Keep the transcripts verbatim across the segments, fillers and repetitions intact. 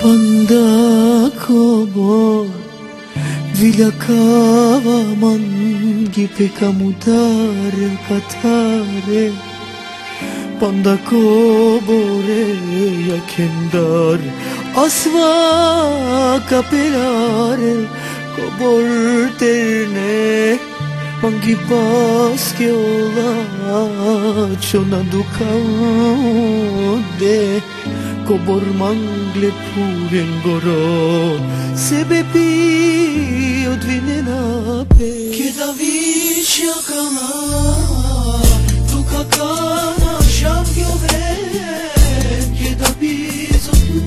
Panda kobor vilakava mangi pekamudare katare Panda kobore yakendar asva kapelare Kobor terne mangi paske ola chona dukaude Kobor mangle puren goro sebebi odvinena pe Kedavić yakana tukakana shavgjove Kedavić otu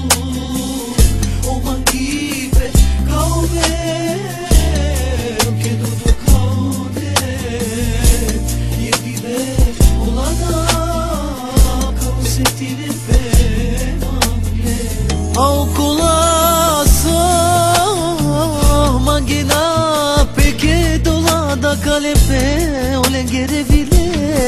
o mangive kaove Kedu dukaude yevive olana kausetine pe Au kolasa mangina peke dolada kalepe olengere vile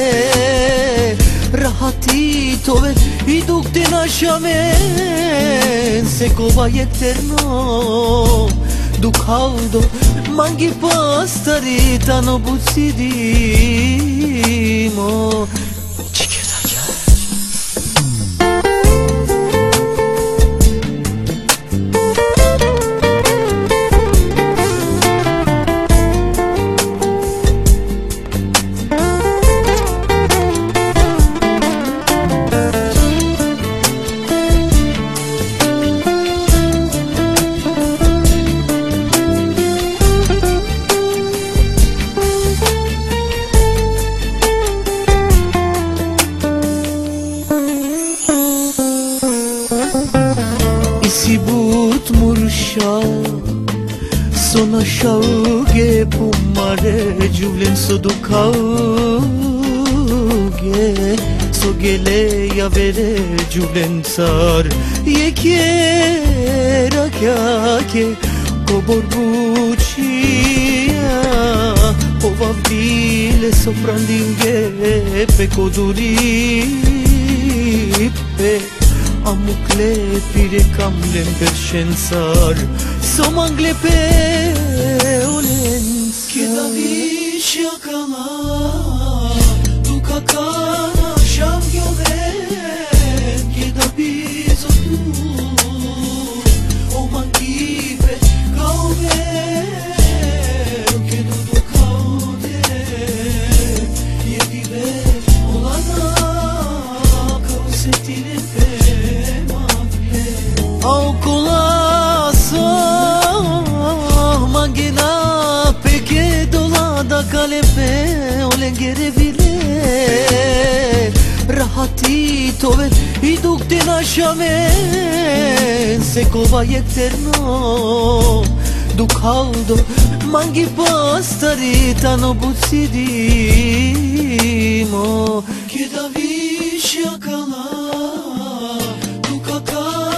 rahati tove iduk dinashamen sekova yekterno dukhaldo mangi pastari tano butsidimo Sibut mursha sona shauge pumare julen sodukauge sogele yavere julen sar yekera kyake kobor buchia ovavile soprandinge pe koduri pe Amukle pire kamlem perşensar Somangle pe olens Kedavić yakana tukakana shavgjove Kedavić otu o mangive kaove Kedu dukaude yevive olana kausetine pe Au kolasa mangina peke dolada kalepe olengere vile rahati tove iduk dinashamen sekova yekterno dukhaldo mangi pastari tano butsidimo Kedavić yakana tukakana